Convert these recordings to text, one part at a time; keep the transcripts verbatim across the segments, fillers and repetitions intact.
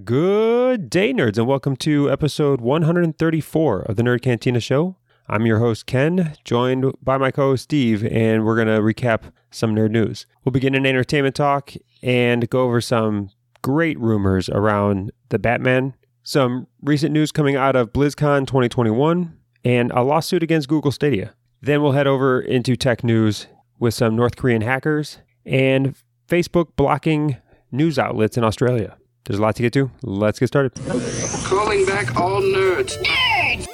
Good day, nerds, and welcome to episode one thirty-four of the Nerd Cantina Show. I'm your host, Ken, joined by my co-host, Steve, and we're going to recap some nerd news. We'll begin in entertainment talk and go over some great rumors around the Batman, some recent news coming out of BlizzCon twenty twenty-one, and a lawsuit against Google Stadia. Then we'll head over into tech news with some North Korean hackers and Facebook blocking news outlets in Australia. There's a lot to get to. Let's get started. Calling back all nerds. Nerds!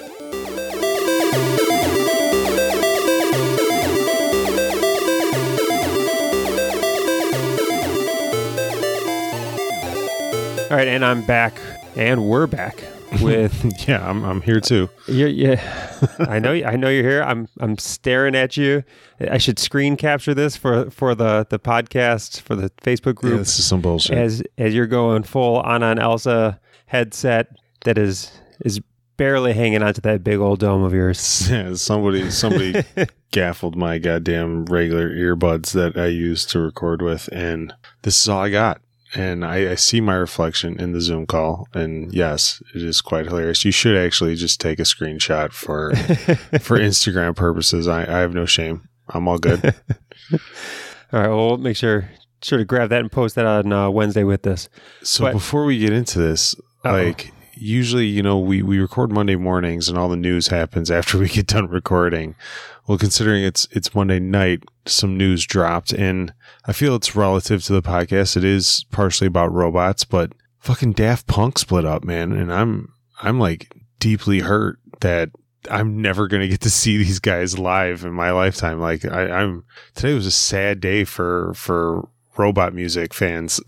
All right, and I'm back, and we're back with. yeah, I'm I'm here too. Yeah, yeah. I know. I know you're here. I'm I'm staring at you. I should screen capture this for, for the, the podcast for the Facebook group. Yeah, this is some bullshit. As as you're going full Anna and Elsa headset that is is barely hanging onto that big old dome of yours. Yeah, somebody somebody gaffled my goddamn regular earbuds that I use to record with, and this is all I got. And I, I see my reflection in the Zoom call, and yes, it is quite hilarious. You should actually just take a screenshot for for Instagram purposes. I, I have no shame. I'm all good. All right, well, we'll make sure sure to grab that and post that on uh, Wednesday with this. So but, before we get into this, uh-oh. like usually, you know, we, we record Monday mornings and all the news happens after we get done recording. Well, considering it's it's Monday night, some news dropped, and I feel it's relative to the podcast. It is partially about robots, but fucking Daft Punk split up, man, and I'm I'm like deeply hurt that I'm never gonna get to see these guys live in my lifetime. Like I, I'm today was a sad day for for robot music fans.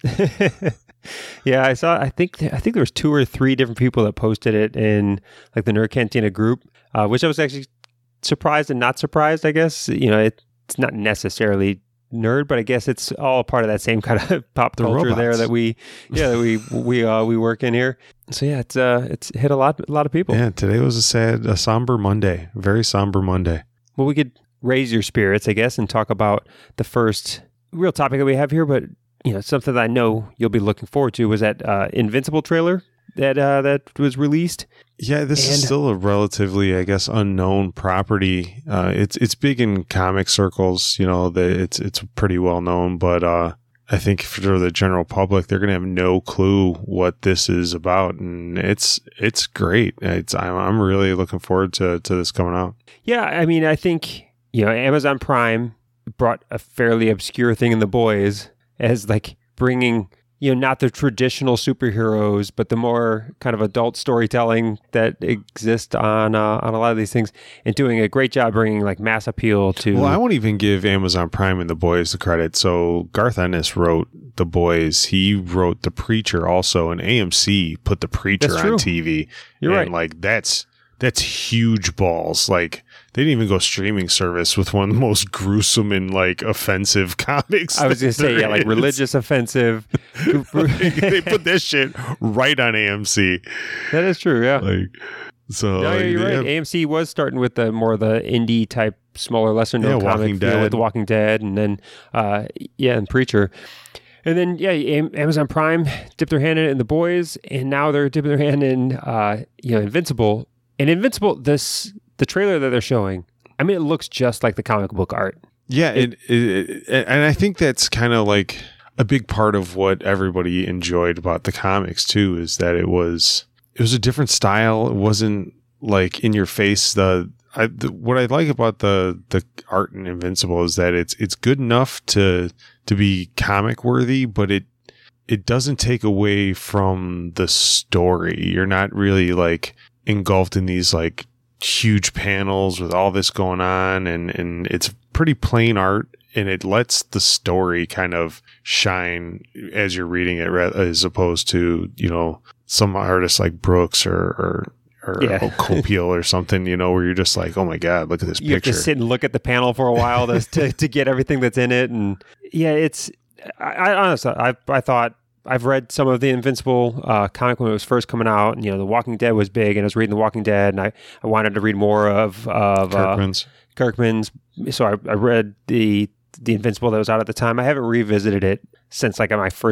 Yeah, I saw. I think th- I think there was two or three different people that posted it in like the Nerd Cantina group, uh, which I was actually surprised and not surprised. I guess you know it, it's not necessarily nerd, but I guess it's all part of that same kind of pop The culture robots. there that we yeah that we we uh, we work in here. So yeah, it's uh it's hit a lot a lot of people. Yeah, today was a sad, a somber Monday, very somber Monday. Well, we could raise your spirits, I guess, and talk about the first real topic that we have here, but. You know, something that I know you'll be looking forward to was that uh, Invincible trailer that uh, that was released. Yeah, this and, is still a relatively, I guess, unknown property. Uh, it's it's big in comic circles. You know, that it's it's pretty well known, but uh, I think for the general public, they're gonna have no clue what this is about, and it's it's great. It's I'm I'm really looking forward to to this coming out. Yeah, I mean, I think you know, Amazon Prime brought a fairly obscure thing in The Boys. As like bringing, you know, not the traditional superheroes, but the more kind of adult storytelling that exists on uh, on a lot of these things, and doing a great job bringing like mass appeal to. Well, I won't even give Amazon Prime and The Boys the credit. So Garth Ennis wrote The Boys. He wrote The Preacher also, and A M C put The Preacher on T V. You're and right. Like that's that's huge balls. Like. They didn't even go streaming service with one of the most gruesome and like offensive comics. I was going to say, yeah, like religious offensive. Like, they put this shit right on A M C. That is true, yeah. Like, so no, like, you're right. have, A M C was starting with the more the indie type, smaller, lesser known Yeah, comic Walking you know, Dead. with The Walking Dead, and then uh, yeah, and Preacher. And then, yeah, Am- Amazon Prime dipped their hand in it in The Boys, and now they're dipping their hand in, uh, you know, Invincible. And Invincible, this the trailer that they're showing, I mean, it looks just like the comic book art. Yeah, it, it, it, and I think that's kind of like a big part of what everybody enjoyed about the comics too, is that it was it was a different style. It wasn't like in your face. The, I, the what I like about the the art in Invincible is that it's it's good enough to to be comic worthy, but it it doesn't take away from the story. You're not really like engulfed in these like huge panels with all this going on, and and it's pretty plain art, and it lets the story kind of shine as you're reading it, as opposed to, you know, some artists like Brooks or or, or yeah. Copiel or something, you know, where you're just like, oh my god, look at this you picture. You have to sit and look at the panel for a while to to, to get everything that's in it, and yeah, it's I, I honestly I I thought. I've read some of the Invincible uh, comic when it was first coming out, and you know, The Walking Dead was big, and I was reading The Walking Dead, and I, I wanted to read more of of Kirkman's. Uh, Kirkman's. So I, I read the the Invincible that was out at the time. I haven't revisited it since like my first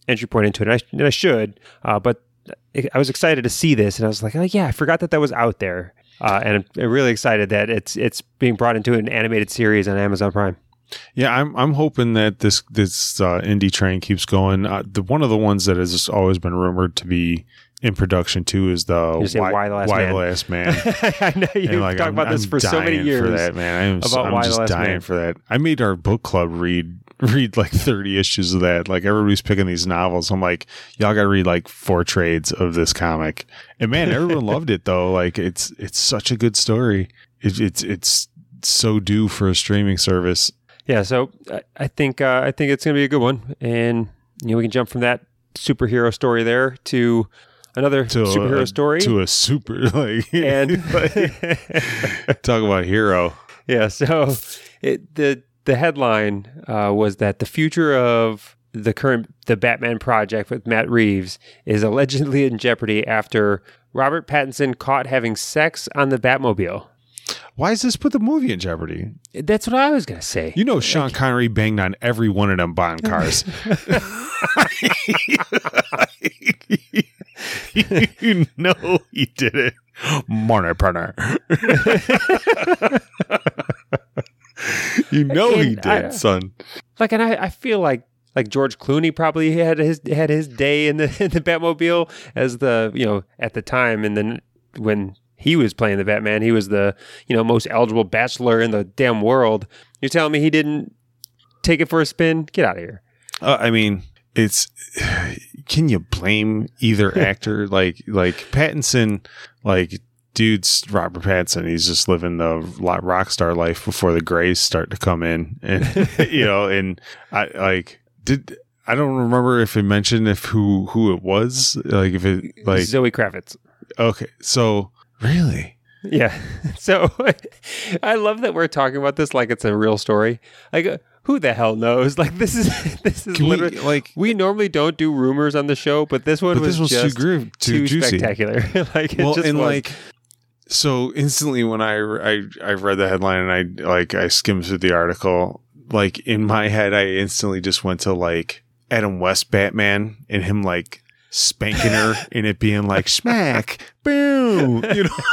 entry point into it, and I, and I should. Uh, but I was excited to see this, and I was like, oh yeah, I forgot that that was out there. Uh, and I'm really excited that it's it's being brought into an animated series on Amazon Prime. Yeah, I'm I'm hoping that this this uh, indie train keeps going. Uh, the one of the ones that has just always been rumored to be in production too is the You say Why, Why the Last Why Man. the Last Man. I know you've And, like, talked I'm- about this I'm for so many dying years. For that, man, I'm, about I'm Why the just Last dying Man. for that. I made our book club read read like thirty issues of that. Like everybody's picking these novels. I'm like, y'all got to read like four trades of this comic. And man, everyone loved it though. Like it's it's such a good story. It, it's it's so due for a streaming service. Yeah, so I, I think uh, I think it's going to be a good one, and you know we can jump from that superhero story there to another To superhero a, story. to a super like and like, talk about hero. yeah, so it, the the headline uh, was that the future of the current the Batman project with Matt Reeves is allegedly in jeopardy after Robert Pattinson caught having sex on the Batmobile. Why does this put the movie in jeopardy? That's what I was going to say. You know, Sean Connery banged on every one of them Bond cars. You know he did it. Morning, partner. You know he And did, I- son. Like, and I, I feel like like George Clooney probably had his had his day in the in the Batmobile as the you know at the time, and then when he was playing the Batman, he was the you know most eligible bachelor in the damn world. You're telling me he didn't take it for a spin? Get out of here. Uh, I mean, it's. Can you blame either actor? like, like Pattinson, like. Dude's Robert Pattinson. He's just living the rock star life before the grays start to come in, and you know, and I like did I don't remember if it mentioned if who who it was, like if it like Zoe Kravitz. okay, so really, Yeah. So I love that we're talking about this like it's a real story. Like, uh, who the hell knows? Like, this is this is Can we, literally like we normally don't do rumors on the show, but this one but was this was just too groove, too, too juicy. spectacular. Like, it Well, just and was. like. So instantly when I, I, I read the headline and I like I skimmed through the article, like in my head I instantly just went to like Adam West Batman and him like spanking her and it being like smack boom, you know.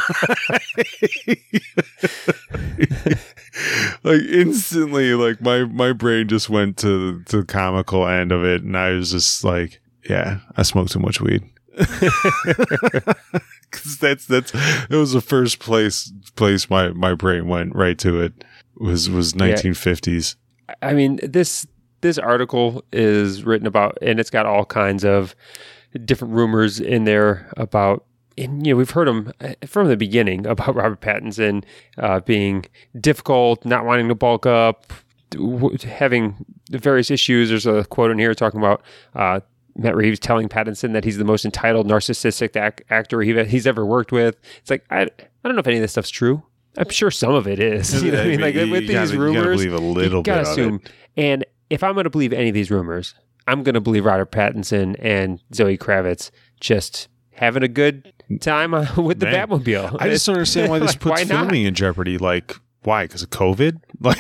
Like instantly like my, my brain just went to, to the comical end of it and I was just like, yeah, I smoked too much weed. Because that's that's it was the first place place my, my brain went right to it was was nineteen fifties. I mean, this this article is written about, and it's got all kinds of different rumors in there about. And you know, we've heard them from the beginning about Robert Pattinson uh, being difficult, not wanting to bulk up, w- having various issues. There's a quote in here talking about uh, Matt Reeves telling Pattinson that he's the most entitled, narcissistic ac- actor he, he's ever worked with. It's like, I, I don't know if any of this stuff's true. I'm sure some of it is. You know what I mean? Like, you, with you these gotta, rumors, you gotta believe a little you gotta bit assume. of it. And if I'm going to believe any of these rumors, I'm going to believe Robert Pattinson and Zoe Kravitz just having a good time uh, with the Man, Batmobile. I just don't understand why this Like, puts why not? filming in jeopardy. Like, why? Because of COVID? Like,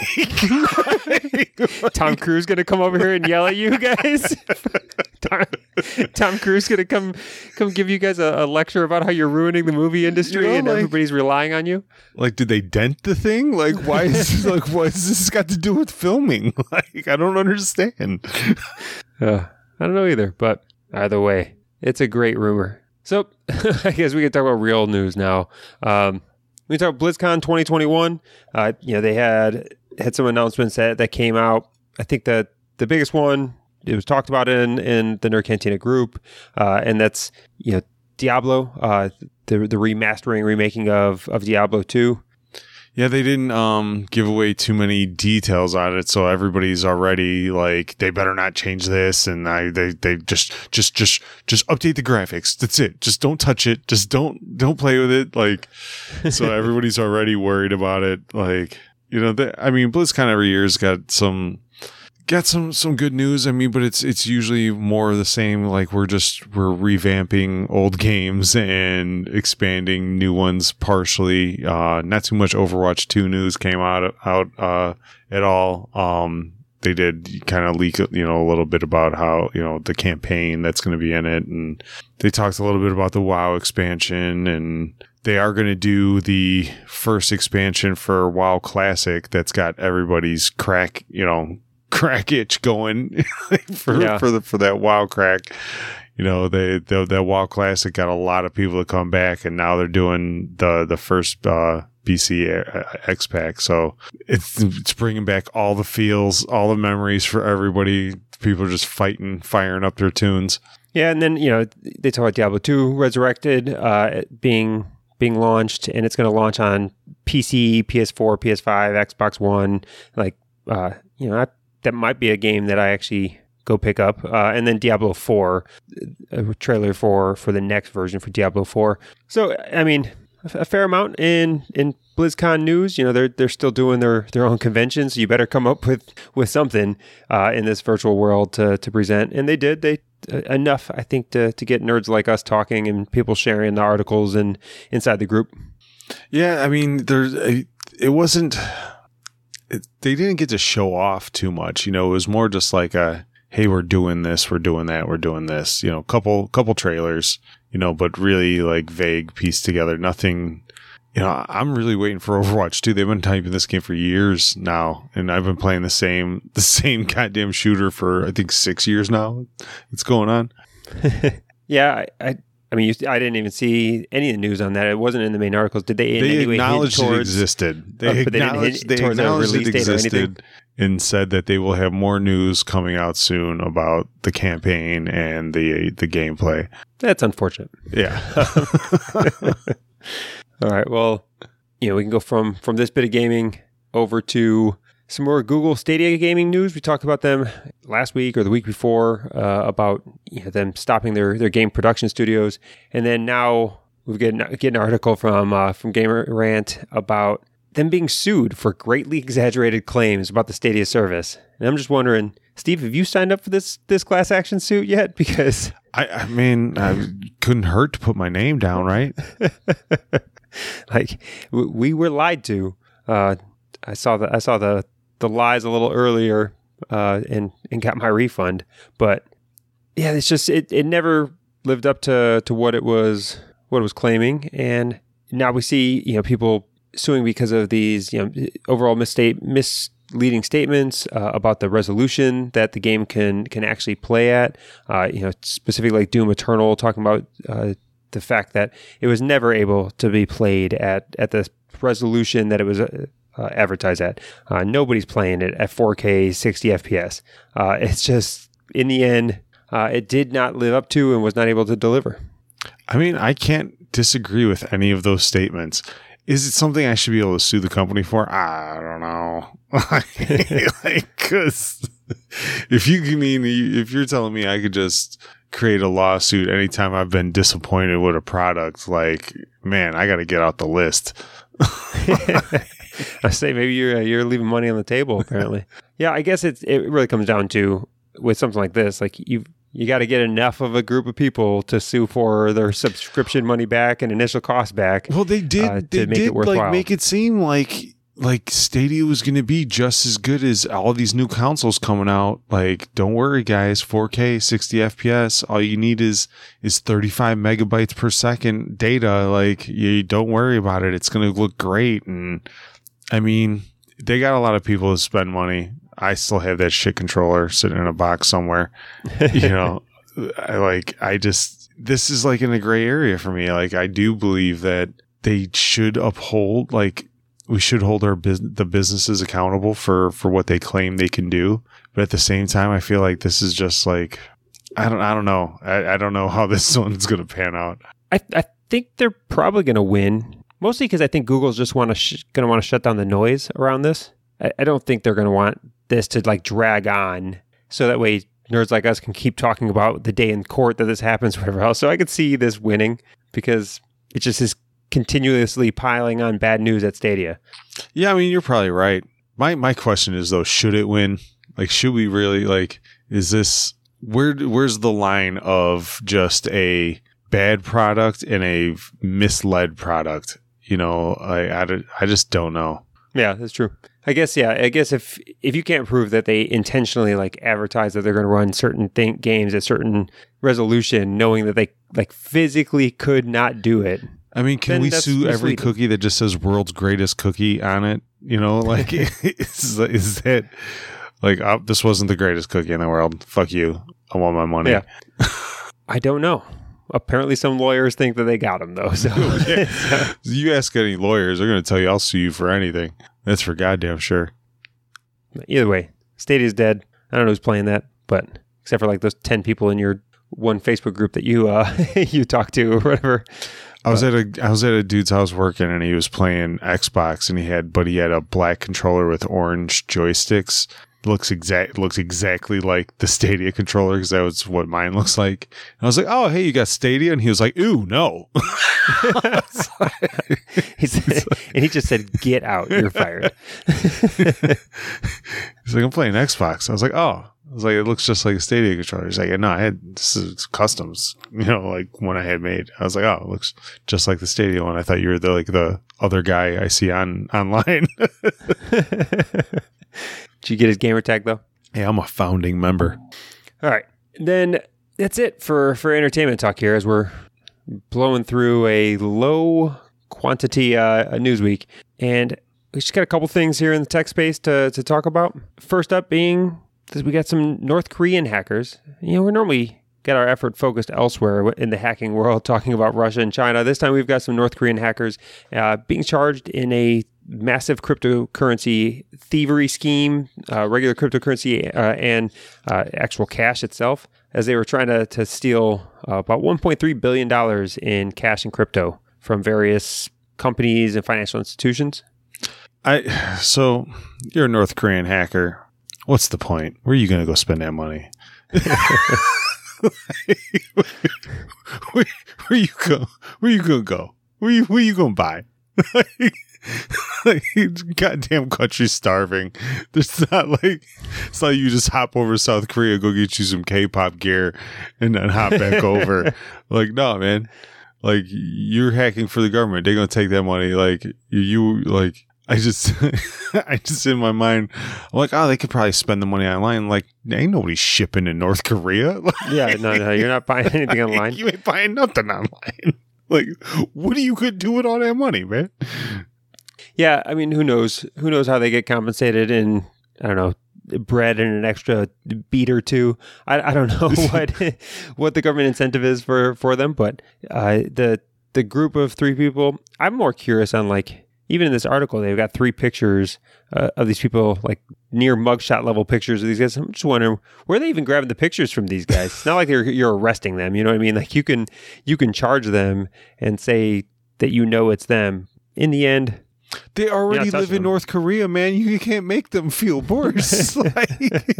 Tom Cruise going to come over here and yell at you guys? Tom, Tom Cruise going to come come give you guys a, a lecture about how you're ruining the movie industry You know, and like- everybody's relying on you? like, did they dent the thing? Like, why is like, what has this got to do with filming? Like, I don't understand. Uh, I don't know either, but either way, it's a great rumor. So I guess we can talk about real news now. Um, we can talk about BlizzCon twenty twenty-one. Uh, you know, they had had some announcements that, that came out. I think that the biggest one, it was talked about in, in the Nerd Cantina group, uh, and that's, you know, Diablo, uh, the the remastering, remaking of, of Diablo two. Yeah, they didn't um give away too many details on it, so everybody's already like, they better not change this, and I they they just just just just update the graphics. That's it. Just don't touch it. Just don't don't play with it. Like, so everybody's already worried about it. Like, you know, they, I mean, BlizzCon every year's got some. Got some, some good news. I mean, but it's it's usually more of the same. Like, we're just we're revamping old games and expanding new ones partially. Uh, not too much Overwatch two news came out out uh, at all. Um, they did kind of leak, you know, a little bit about how, you know, the campaign that's going to be in it. And they talked a little bit about the WoW expansion, and they are going to do the first expansion for WoW Classic that's got everybody's crack, you know, crack itch going for, yeah. for the, for that WoW crack. You know, they, they, that WoW Classic got a lot of people to come back, and now they're doing the, the first, uh, B C X pack. So it's it's bringing back all the feels, all the memories for everybody. People are just fighting, firing up their tunes. Yeah, and then, you know, they talk about Diablo two Resurrected uh, being being launched, and it's going to launch on P C, P S four, P S five, Xbox One. Like, uh, you know, I, that might be a game that I actually go pick up. Uh, and then Diablo four, a trailer for for the next version for Diablo four. So, I mean, a fair amount in in BlizzCon news. You know, they're they're still doing their their own conventions, so you better come up with with something uh, in this virtual world to to present. And they did. They uh, enough, I think, to to get nerds like us talking and people sharing the articles and inside the group. Yeah, I mean, there's it wasn't. It, they didn't get to show off too much. You know, it was more just like a, hey, we're doing this, we're doing that, we're doing this. You know, couple couple trailers. You know, but really like vague, pieced together. Nothing, you know, I'm really waiting for Overwatch too. They've been typing this game for years now, and I've been playing the same, the same goddamn shooter for, I think, six years now. It's going on. yeah. I, I, I mean, you, I didn't even see any of the news on that. It wasn't in the main articles. Did they in they any way acknowledged hint towards, it existed. They uh, but acknowledged, they, they towards acknowledged a release it date or anything? existed and said that they will have more news coming out soon about the campaign and the the gameplay. That's unfortunate. Yeah. All right. Well, you know, we can go from from this bit of gaming over to some more Google Stadia gaming news. We talked about them last week or the week before uh, about you know, them stopping their, their game production studios, and then now we've get get an article from uh, from Gamer Rant about them being sued for greatly exaggerated claims about the Stadia service. And I'm just wondering, Steve, have you signed up for this this class action suit yet? Because I, I mean, I couldn't hurt to put my name down, right? like w- we were lied to. Uh, I saw the I saw the, the lies a little earlier uh, and and got my refund. But yeah, it's just it, it never lived up to, to what it was what it was claiming. And now we see you know people suing because of these you know overall misstate misleading statements uh, about the resolution that the game can can actually play at. Uh, you know, specifically like Doom Eternal, talking about uh, the fact that it was never able to be played at at the resolution that it was uh, uh, advertised at. Uh, nobody's playing it at four K, sixty F P S. Uh, it's just in the end, uh, it did not live up to and was not able to deliver. I mean, I can't disagree with any of those statements. Is it something I should be able to sue the company for? I don't know. like, cause if you can mean, if you're telling me I could just create a lawsuit anytime I've been disappointed with a product, like, man, I got to get out the list. I say maybe you're you're leaving money on the table. Apparently, yeah. I guess it's it really comes down to with something like this, like you you got to get enough of a group of people to sue for their subscription money back and initial cost back. Well, they did. Uh, they make did it worthwhile. like make it seem like like Stadia was going to be just as good as all these new consoles coming out. Like, don't worry, guys, four K, sixty F P S. All you need is is thirty-five megabytes per second data. Like, you don't worry about it. It's going to look great. And I mean, they got a lot of people to spend money. I still have that shit controller sitting in a box somewhere. You know, I like, I just, this is like in a gray area for me. Like, I do believe that they should uphold, like, we should hold our bus- the businesses accountable for, for what they claim they can do. But at the same time, I feel like this is just like, I don't, I don't know. I, I don't know how this one's going to pan out. I I think they're probably going to win. Mostly because I think Google's just want to sh- going to want to shut down the noise around this. I, I don't think they're going to want this to like drag on, so that way nerds like us can keep talking about the day in court that this happens, whatever else. So I could see this winning because it just is continuously piling on bad news at Stadia. Yeah, I mean, you're probably right. My my question is though, should it win? Like, should we really like? Is this where? Where's the line of just a bad product and a misled product? You know, I, I, I just don't know. Yeah, that's true. I guess, yeah, I guess if if you can't prove that they intentionally like advertise that they're going to run certain thing, games at certain resolution, knowing that they like physically could not do it. I mean, can then we that's sue every misleading. cookie that just says world's greatest cookie on it? You know, like, is, is that like, oh, this wasn't the greatest cookie in the world. Fuck you. I want my money. Yeah. I don't know. Apparently some lawyers think that they got him, though. So Yeah. You ask any lawyers, they're going to tell you I'll sue you for anything. That's for goddamn sure. Either way, Stadia's dead. I don't know who's playing that, but except for like those ten people in your one Facebook group that you uh, you talk to or whatever. I was at a I was at a dude's house working, and he was playing Xbox, and he had but he had a black controller with orange joysticks. Looks exact looks exactly like the Stadia controller, because that was what mine looks like. And I was like, "Oh, hey, you got Stadia?" And he was like, "Ooh, no." he said, and he just said, "Get out! You're fired." He's like, "I'm playing Xbox." I was like, "Oh." I was like, "It looks just like a Stadia controller." He's like, "No, I had this is customs, you know, like one I had made." I was like, "Oh, it looks just like the Stadia one." I thought you were the like the other guy I see on online. Did you get his gamer tag though? Yeah, I'm a founding member. All right, then that's it for for entertainment talk here, as we're blowing through a low quantity uh, news week, and we just got a couple things here in the tech space to to talk about. First up being that we got some North Korean hackers. You know, we're normally got our effort focused elsewhere in the hacking world, talking about Russia and China. This time we've got some North Korean hackers uh, being charged in a massive cryptocurrency thievery scheme, uh, regular cryptocurrency uh, and uh, actual cash itself, as they were trying to, to steal uh, about one point three billion dollars in cash and crypto from various companies and financial institutions. I so you're a North Korean hacker. What's the point? Where are you going to go spend that money? where, where you go? Where you gonna go? Where you where you gonna buy? Like, goddamn country's starving. There's not like it's like you just hop over to South Korea, go get you some K-pop gear, and then hop back over. Like, no, man. Like, you're hacking for the government. They're gonna take that money. Like, you, you like. I just, I just in my mind, I'm like, oh, they could probably spend the money online. Like, ain't nobody shipping to North Korea. Like, Yeah, no, no, you're not buying anything online. You ain't buying nothing online. Like, what are you could do with all that money, man? Yeah, I mean, who knows? Who knows how they get compensated in, I don't know, bread and an extra beat or two. I, I don't know what what the government incentive is for, for them, but uh, the the group of three people, I'm more curious on, like, even in this article, they've got three pictures uh, of these people, like near mugshot level pictures of these guys. I'm just wondering, where are they even grabbing the pictures from these guys? It's not like you're, you're arresting them. You know what I mean? Like, you can you can charge them and say that you know it's them. In the end, They already You're not live touching in them. North Korea, man. You can't make them feel worse. Like,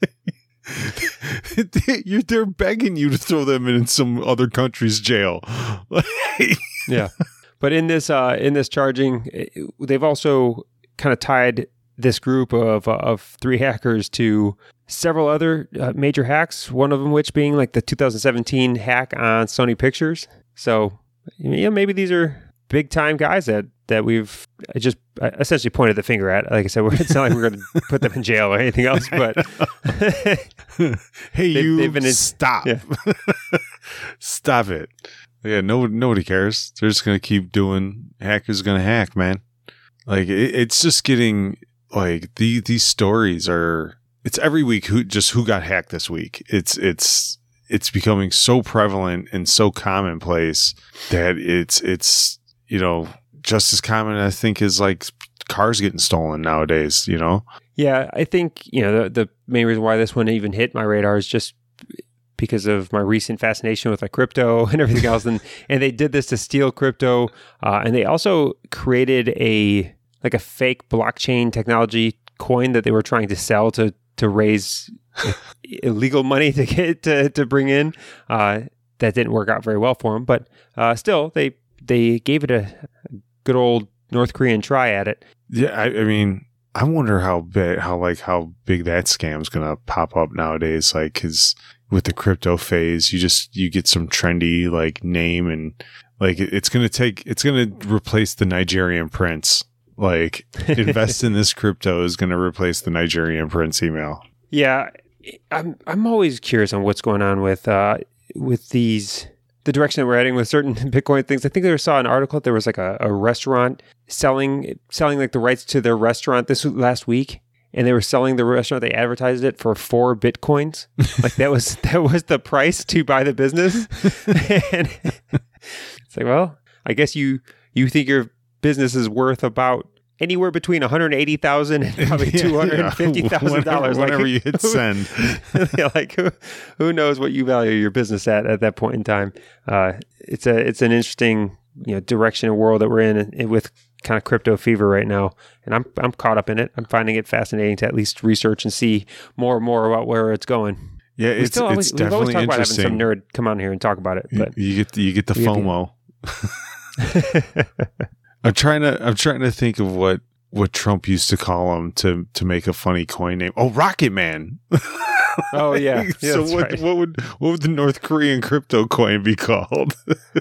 they, you're, they're begging you to throw them in some other country's jail. Like, yeah. But in this uh, in this charging, eh, they've also kind of tied this group of uh, of three hackers to several other uh, major hacks. One of them, which being like the two thousand seventeen hack on Sony Pictures. So, yeah, maybe these are big time guys that that we've just essentially pointed the finger at. Like I said, it's not like we're going to put them in jail or anything else. But hey, They've- you they've been in- stop. yeah. Stop it. Yeah, no, nobody cares. They're just going to keep doing, hackers going to hack, man. Like, it, it's just getting, like, the, these stories are, it's every week who just who got hacked this week. It's, it's, it's becoming so prevalent and so commonplace that it's, it's, you know, just as common, I think, as like cars getting stolen nowadays, you know? yeah, I think, you know, the, the main reason why this one even hit my radar is just because of my recent fascination with like crypto and everything else. And, and they did this to steal crypto. Uh, and they also created a, like a fake blockchain technology coin that they were trying to sell to, to raise illegal money to get to, to bring in. Uh, that didn't work out very well for them, but uh, still they, they gave it a good old North Korean try at it. Yeah, I, I mean, I wonder how big, how like how big that scam's gonna pop up nowadays. Like, because with the crypto phase, you just you get some trendy like name and like it- it's gonna take it's gonna replace the Nigerian prince. Like, invest in this crypto is going to replace the Nigerian prince email. Yeah, I'm I'm always curious on what's going on with uh, with these the direction that we're heading with certain Bitcoin things. I think I saw an article that there was like a, a restaurant selling selling like the rights to their restaurant this last week, and they were selling the restaurant. They advertised it for four Bitcoins. Like that was that was the price to buy the business. And it's like, well, I guess you you think your business is worth about anywhere between one hundred eighty thousand dollars and probably two hundred fifty thousand dollars. Whenever, whenever like, you hit who, send. Yeah, like who, who knows what you value your business at at that point in time. Uh, it's a it's an interesting you know direction and world that we're in, in with kind of crypto fever right now. And I'm I'm caught up in it. I'm finding it fascinating to at least research and see more and more about where it's going. Yeah, we it's, still always, it's we've definitely always talked about having interesting. some nerd come on here and talk about it. But you get the, you get the FOMO. I'm trying to I'm trying to think of what, what Trump used to call him to to make a funny coin name. Oh, Rocket Man. Oh yeah. yeah so what right. what would what would the North Korean crypto coin be called?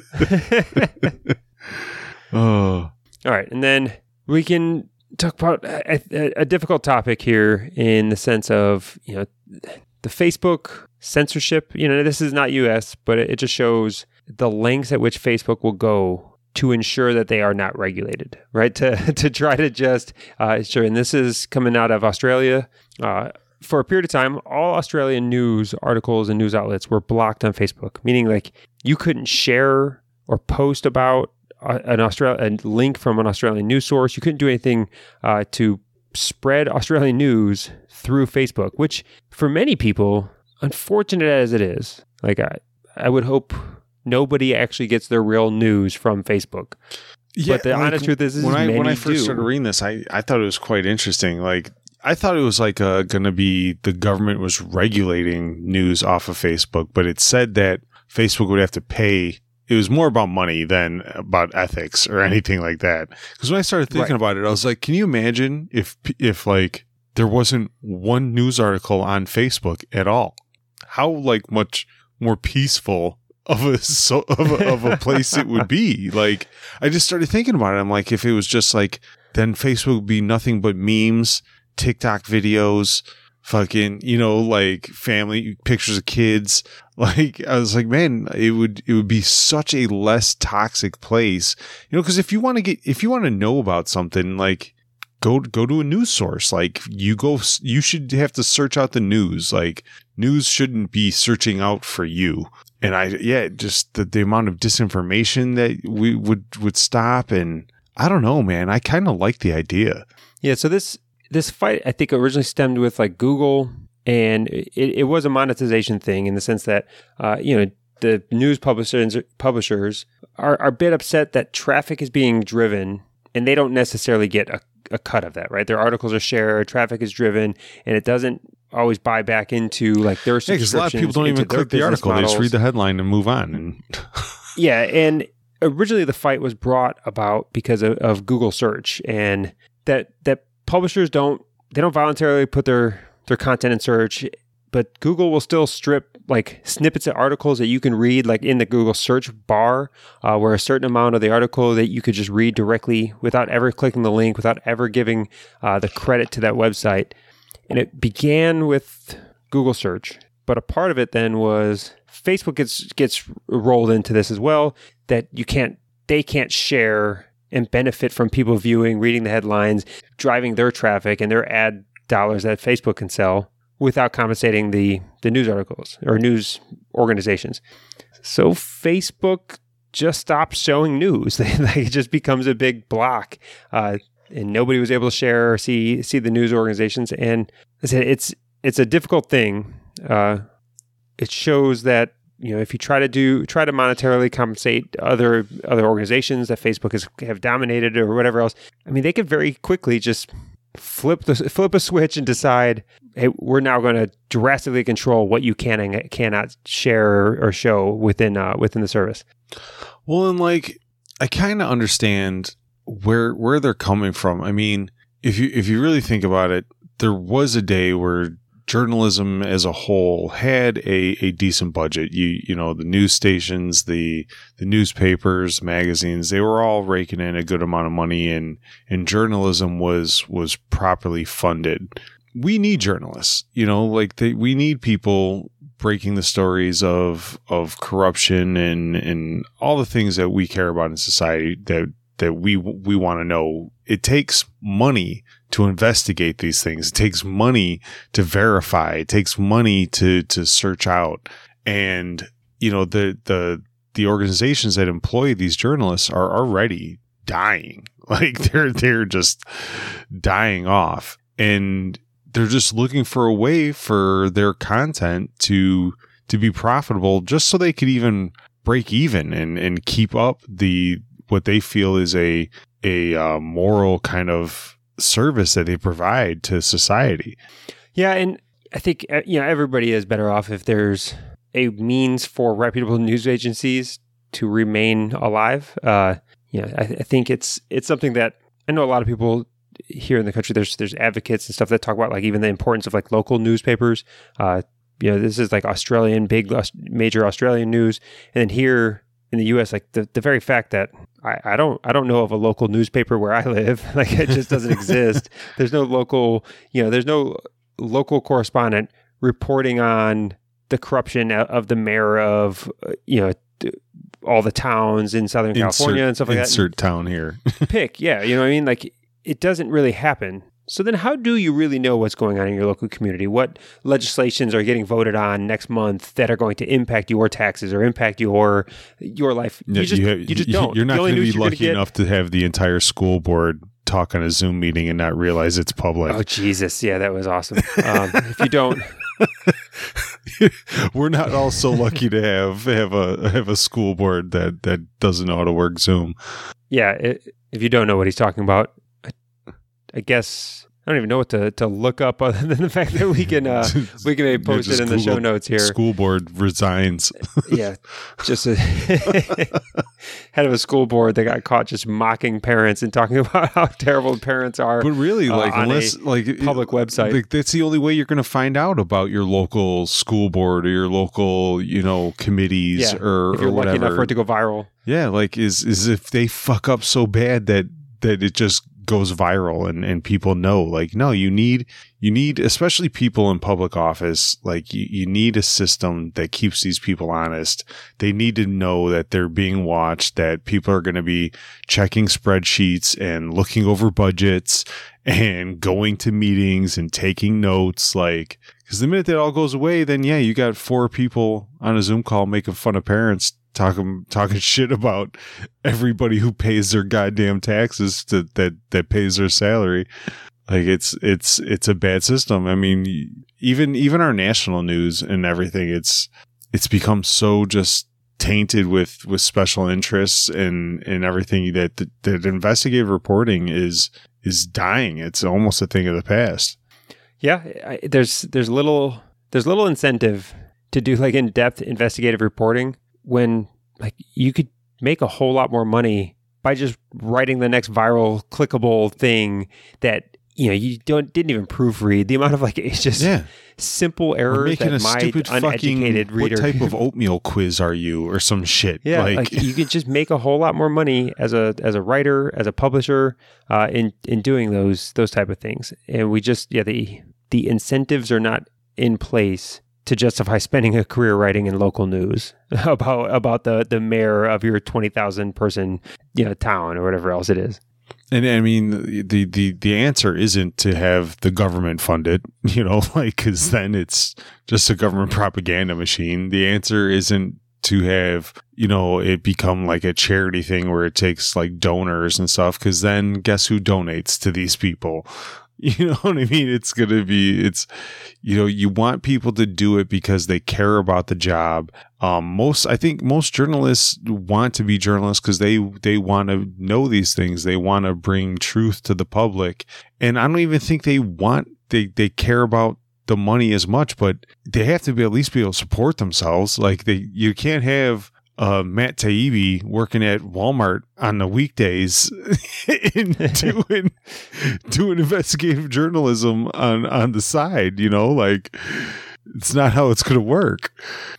Oh. All right, and then we can talk about a, a, a difficult topic here in the sense of you know the Facebook censorship. You know, this is not U S, but it, it just shows the lengths at which Facebook will go to ensure that they are not regulated, right? To to try to just uh, sure. And this is coming out of Australia. Uh, for a period of time, all Australian news articles and news outlets were blocked on Facebook, meaning like you couldn't share or post about uh, an Australian a link from an Australian news source. You couldn't do anything uh, to spread Australian news through Facebook, which for many people, unfortunate as it is, like I, I would hope nobody actually gets their real news from Facebook. Yeah, but the like, honest truth is, is when I many when I first do. started reading this, I, I thought it was quite interesting. Like I thought it was like uh, going to be the government was regulating news off of Facebook, but it said that Facebook would have to pay. It was more about money than about ethics or anything like that. Because when I started thinking Right. about it, I was like, can you imagine if if like there wasn't one news article on Facebook at all? How like much more peaceful of a so of a, of a place it would be. Like I just started thinking about it. I'm like, if it was just like, then Facebook would be nothing but memes, TikTok videos, fucking, you know, like family pictures of kids. Like I was like, man, it would it would be such a less toxic place, you know, because if you want to get if you want to know about something, like go go to a news source. Like you go, you should have to search out the news. Like news shouldn't be searching out for you. And I, yeah, just the, the amount of disinformation that we would, would stop. And I don't know, man, I kind of like the idea. Yeah. So this, this fight, I think originally stemmed with like Google, and it, it was a monetization thing in the sense that, uh, you know, the news publishers, publishers are, are a bit upset that traffic is being driven and they don't necessarily get a, a cut of that, right? Their articles are shared, traffic is driven, and it doesn't always buy back into like their Yeah, because a lot of people don't into even their click the business article. They just models. read the headline and move on. And Yeah, and originally the fight was brought about because of, of Google search, and that that publishers don't they don't voluntarily put their their content in search, but Google will still strip like snippets of articles that you can read like in the Google search bar, uh, where a certain amount of the article that you could just read directly without ever clicking the link, without ever giving uh, the credit to that website. And it began with Google search, but a part of it then was Facebook gets gets rolled into this as well, that you can't they can't share and benefit from people viewing, reading the headlines, driving their traffic and their ad dollars that Facebook can sell without compensating the the news articles or news organizations. So Facebook just stops showing news. Like it just becomes a big block, uh, and nobody was able to share or see see the news organizations. And I said it's it's a difficult thing. Uh, it shows that you know if you try to do try to monetarily compensate other other organizations that Facebook has have dominated or whatever else. I mean, they could very quickly just flip the flip a switch and decide, hey, we're now going to drastically control what you can and cannot share or show within uh, within the service. well, and like I kind of understand where where they're coming from. I mean, if you if you really think about it, there was a day where journalism as a whole had a, a decent budget. You you know, the news stations, the the newspapers, magazines, they were all raking in a good amount of money, and and journalism was was properly funded. We need journalists, you know, like they, we need people breaking the stories of of corruption and and all the things that we care about in society that that we we want to know. It takes money to investigate these things. It takes money to verify. It takes money to to search out. And you know, the the the organizations that employ these journalists are already dying. Like they're they're just dying off, and they're just looking for a way for their content to to be profitable, just so they could even break even and and keep up the what they feel is a a uh, moral kind of service that they provide to society. Yeah, and I think uh, you know, everybody is better off if there's a means for reputable news agencies to remain alive. Uh, yeah, I, I think it's it's something that I know a lot of people here in the country. There's there's advocates and stuff that talk about, like, even the importance of like local newspapers. Uh, you know, this is like Australian, big major Australian news, and then here in the U S, like the, the very fact that I, I don't I don't know of a local newspaper where I live, like it just doesn't exist. There's no local, you know, there's no local correspondent reporting on the corruption of the mayor of, you know, all the towns in Southern insert, California and stuff like insert that. Insert town here. Pick, yeah, you know what I mean? Like, it doesn't really happen. So then how do you really know what's going on in your local community? What legislations are getting voted on next month that are going to impact your taxes or impact your your life? You Yeah, just, you, have, you just don't. You're not going to be lucky get, enough to have the entire school board talk on a Zoom meeting and not realize it's public. Oh, Jesus. Yeah, that was awesome. Um, if you don't... We're not all so lucky to have have a have a school board that, that doesn't know how to work Zoom. Yeah, it, if you don't know what he's talking about, I, I guess... I don't even know what to, to look up other than the fact that we can uh, we can maybe post it in the show notes here. School board resigns. Yeah, just a head of a school board that got caught just mocking parents and talking about how terrible parents are. But really, like uh, on unless a like public website, like, that's the only way you're going to find out about your local school board or your local, you know, committees yeah, or if you're or lucky whatever. enough for it to go viral. Yeah, like is is if they fuck up so bad that that it just goes viral and, and people know. Like, no, you need you need especially people in public office, like you, you need a system that keeps these people honest. They need to know that they're being watched, that people are going to be checking spreadsheets and looking over budgets and going to meetings and taking notes. Like, because the minute that all goes away, then yeah, you got four people on a Zoom call making fun of parents, talking talking shit about everybody who pays their goddamn taxes to that that pays their salary. Like, it's it's it's a bad system. I mean, even even our national news and everything, it's it's become so just tainted with with special interests and and everything that that, that investigative reporting is is dying. It's almost a thing of the past. Yeah, I, there's there's little there's little incentive to do like in-depth investigative reporting when, like, you could make a whole lot more money by just writing the next viral clickable thing that, you know, you don't didn't even proofread. The amount of, like, it's just Yeah. simple errors that a my stupid uneducated fucking, reader. what type of oatmeal quiz are you, or some shit? Yeah, like, like, you could just make a whole lot more money as a as a writer, as a publisher, uh, in in doing those those type of things. And we just yeah the the incentives are not in place to justify spending a career writing in local news about about the the mayor of your twenty thousand person, you know, town or whatever else it is. And I mean, the, the, the answer isn't to have the government fund it, you know, like, because then it's just a government propaganda machine. The answer isn't to have, you know, it become like a charity thing where it takes like donors and stuff, because then guess who donates to these people? You know what I mean? It's going to be, it's, you know, you want people to do it because they care about the job. Um, most, I think most journalists want to be journalists because they, they want to know these things. They want to bring truth to the public. And I don't even think they want, they, they care about the money as much, but they have to be at least be able to support themselves. Like, they, you can't have uh, Matt Taibbi working at Walmart on the weekdays and doing doing investigative journalism on on the side. You know, like it's not how it's going to work.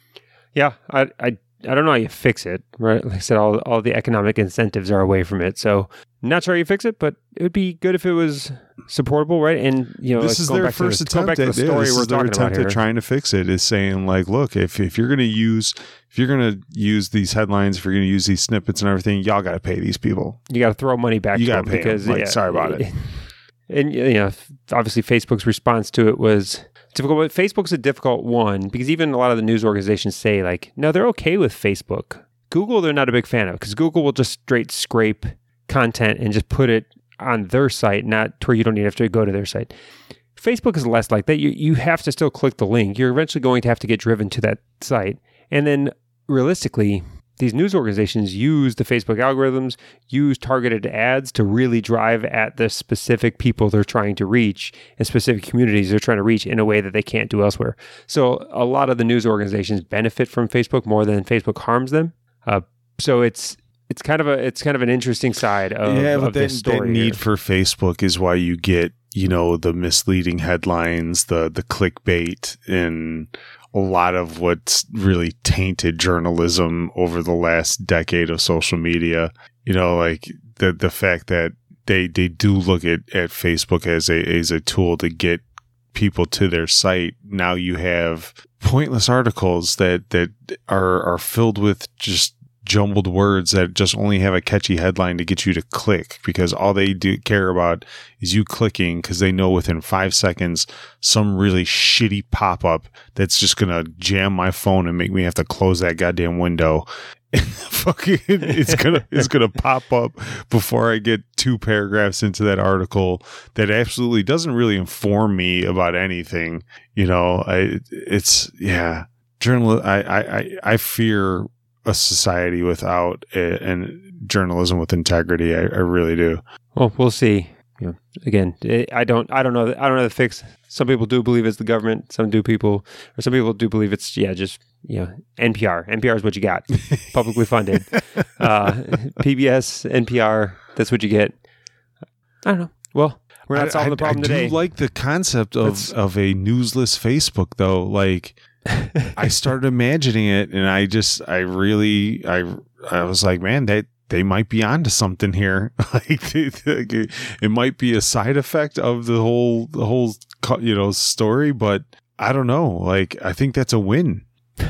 Yeah, I, I I don't know how you fix it, right? Like I said, all all the economic incentives are away from it, so not sure how you fix it, but it would be good if it was supportable, right? And you know, this like is going their back first to the, going back attempt to the at story this we're is their talking about attempt here. at trying to fix it. Is saying like, look, if if you're going to use if you're going to use these headlines, if you're going to use these snippets and everything, y'all got to pay these people. You got to throw money back You to got them to pay because them. Like, yeah, sorry about it. And you know, obviously, Facebook's response to it was difficult. But Facebook's a difficult one because even a lot of the news organizations say like, no, they're okay with Facebook. Google, they're not a big fan of because Google will just straight scrape content and just put it on their site, not to where you don't even have to go to their site. Facebook is less like that. You you have to still click the link. You're eventually going to have to get driven to that site. And then realistically, these news organizations use the Facebook algorithms, use targeted ads to really drive at the specific people they're trying to reach and specific communities they're trying to reach in a way that they can't do elsewhere. So a lot of the news organizations benefit from Facebook more than Facebook harms them. Uh, so it's it's kind of a it's kind of an interesting side of, yeah, of but this that, story. that need here. for Facebook is why you get, you know, the misleading headlines, the the clickbait, and a lot of what's really tainted journalism over the last decade of social media. You know, like the the fact that they they do look at, at Facebook as a as a tool to get people to their site. Now you have pointless articles that that are are filled with just jumbled words that just only have a catchy headline to get you to click, because all they do care about is you clicking, because they know within five seconds some really shitty pop-up that's just gonna jam my phone and make me have to close that goddamn window. And fucking it's gonna it's gonna pop up before I get two paragraphs into that article that absolutely doesn't really inform me about anything. You know, I it's yeah. Journal I I I fear a society without a, and journalism with integrity. I, I really do. Well, we'll see. You know, again, it, I don't, I don't know. I don't know the fix. Some people do believe it's the government. Some do people, or some people do believe it's yeah, just you know, N P R. N P R is what you got, publicly funded. Uh, P B S, N P R. That's what you get. I don't know. Well, we're not I, solving I, the problem I today. do like the concept of That's, of a newsless Facebook, though. Like, I started imagining it, and I just, I really, I, I was like, man, that they might be onto something here. Like, they, they, it might be a side effect of the whole, the whole, you know, story. But I don't know. Like, I think that's a win.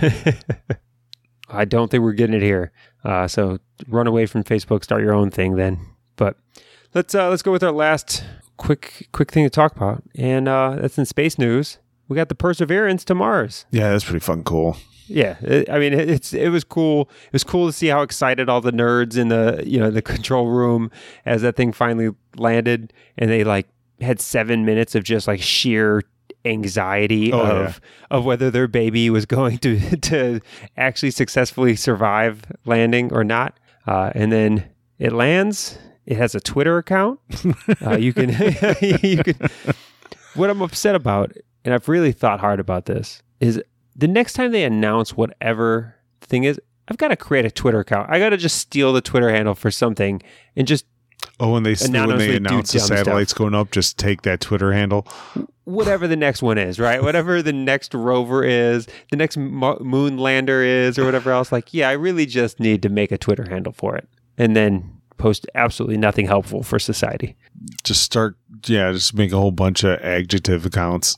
I don't think we're getting it here. Uh, so run away from Facebook, start your own thing then. But let's uh, let's go with our last quick quick thing to talk about, and uh, that's in space news. We got the Perseverance to Mars. Yeah, that's pretty fucking cool. Yeah, it, I mean, it, it's it was cool. It was cool to see how excited all the nerds in the you know the control room as that thing finally landed, and they like had seven minutes of just like sheer anxiety oh, of yeah. of whether their baby was going to to actually successfully survive landing or not. Uh, and then it lands. It has a Twitter account. Uh, you can you can. What I'm upset about, and I've really thought hard about this, is the next time they announce whatever thing is, I've got to create a Twitter account. I got to just steal the Twitter handle for something and just oh, when they when they announce the satellites stuff. going up, just take that Twitter handle. Whatever the next one is, right? Whatever the next rover is, the next mo- moon lander is, or whatever else. Like, yeah, I really just need to make a Twitter handle for it, and then post absolutely nothing helpful for society. Just start, yeah, just make a whole bunch of adjective accounts.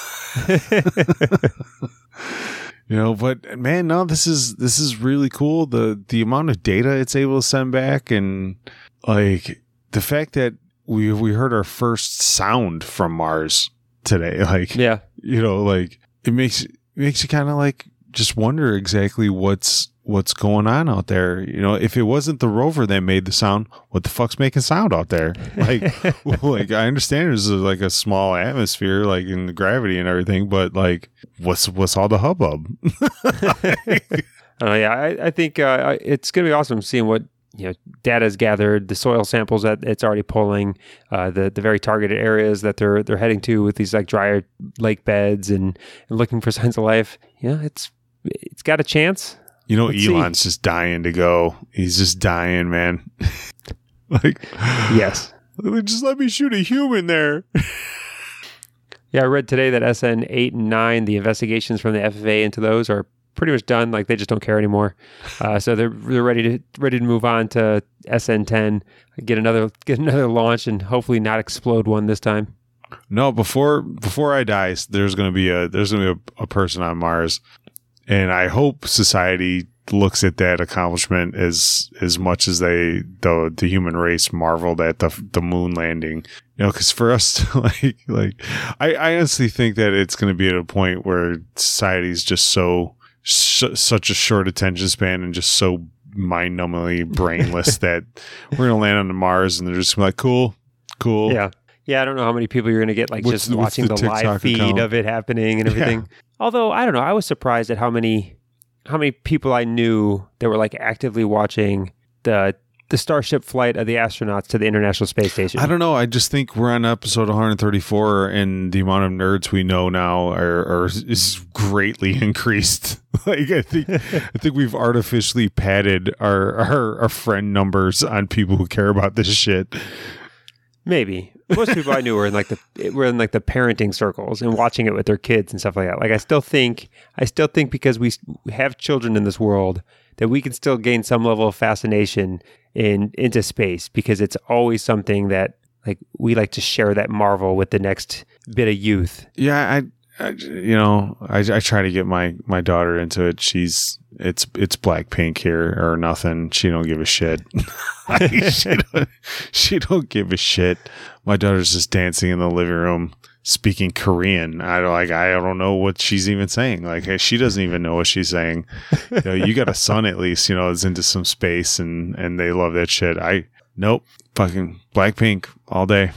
You know, but man, no, this is this is really cool. The the amount of data it's able to send back, and like the fact that we we heard our first sound from Mars today. Like, yeah, you know, like it makes it makes you kind of like just wonder exactly what's what's going on out there. You know, if it wasn't the rover that made the sound, what the fuck's making sound out there? Like, like I understand there's a, like a small atmosphere, like in the gravity and everything, but like, what's what's all the hubbub? uh, yeah, I, I think uh, it's gonna be awesome seeing what you know data is gathered, the soil samples that it's already pulling, uh, the the very targeted areas that they're they're heading to with these like drier lake beds and, and looking for signs of life. Yeah, it's it's got a chance. You know, Let's Elon's see. just dying to go. He's just dying, man. Like, Yes. just let me shoot a human there. Yeah, I read today that S N eight and nine, the investigations from the F A A into those are pretty much done. Like, they just don't care anymore. Uh, so they're they're ready to ready to move on to S N ten, get another get another launch, and hopefully not explode one this time. No, before before I die, there's gonna be a there's gonna be a, a person on Mars, and I hope society looks at that accomplishment as as much as they the the human race marveled at the the moon landing. You know, because for us to like like I, I honestly think that it's going to be at a point where society is just so sh- such a short attention span and just so mind-numbingly brainless that we're going to land on the Mars and they're just gonna be like, cool, cool. Yeah. Yeah, I don't know how many people you're going to get like What's just the- what's watching the the, live TikTok feed account? of it happening and everything. Although, I don't know, I was surprised at how many how many people I knew that were like actively watching the the Starship flight of the astronauts to the International Space Station. I don't know. I just think we're on episode one thirty-four, and the amount of nerds we know now are, are is greatly increased. Like I think, I think we've artificially padded our, our our friend numbers on people who care about this shit. Maybe. Most people I knew were in like the were in like the parenting circles and watching it with their kids and stuff like that. Like I still think I still think because we have children in this world that we can still gain some level of fascination in into space because it's always something that like we like to share that marvel with the next bit of youth. Yeah, I, I you know, I, I try to get my, my daughter into it. She's it's it's Blackpink here or nothing. She don't give a shit. she, don't, she don't give a shit. My daughter's just dancing in the living room, speaking Korean. I don't like. I don't know what she's even saying. Like she doesn't even know what she's saying. You know, you got a son at least. You know, is into some space and and they love that shit. I nope. Fucking Blackpink all day.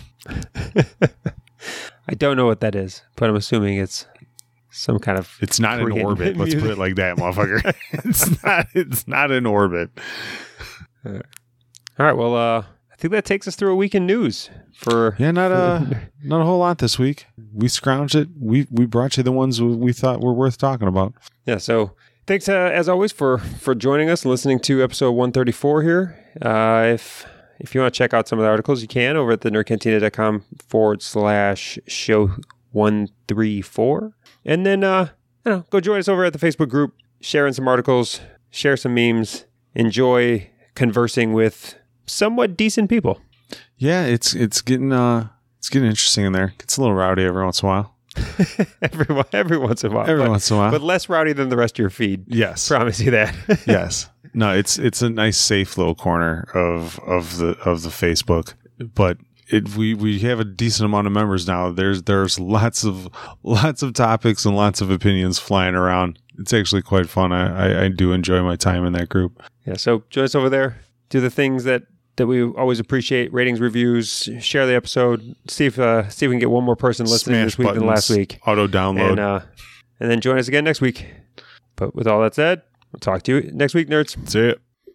I don't know what that is, but I'm assuming it's some kind of It's not in Korean orbit. Let's put music. it like that, motherfucker. it's not. It's not in orbit. All right. Well, uh, I think that takes us through a week in news for Yeah, not a not a whole lot this week. We scrounged it. We we brought you the ones we thought were worth talking about. Yeah, so thanks uh, as always for for joining us and listening to episode one thirty-four here. Uh, if if you want to check out some of the articles, you can over at the nerdcantina.com forward slash show one thirty-four. And then uh, you know, go join us over at the Facebook group, sharing some articles, share some memes, enjoy conversing with somewhat decent people. Yeah, it's it's getting uh it's getting interesting in there. Gets a little rowdy every once in a while. every, every once in a while. Every but, once in a while. But less rowdy than the rest of your feed. Yes. Promise you that. Yes. No, it's it's a nice safe little corner of of the of the Facebook. But it we, we have a decent amount of members now. There's there's lots of lots of topics and lots of opinions flying around. It's actually quite fun. I, I, I do enjoy my time in that group. Yeah, so join us over there. Do the things that, that we always appreciate: ratings, reviews, share the episode. See if uh, see if we can get one more person listening Smash this week than last buttons, week, Auto download. and uh, and then join us again next week. But with all that said, we'll talk to you next week, nerds. See ya.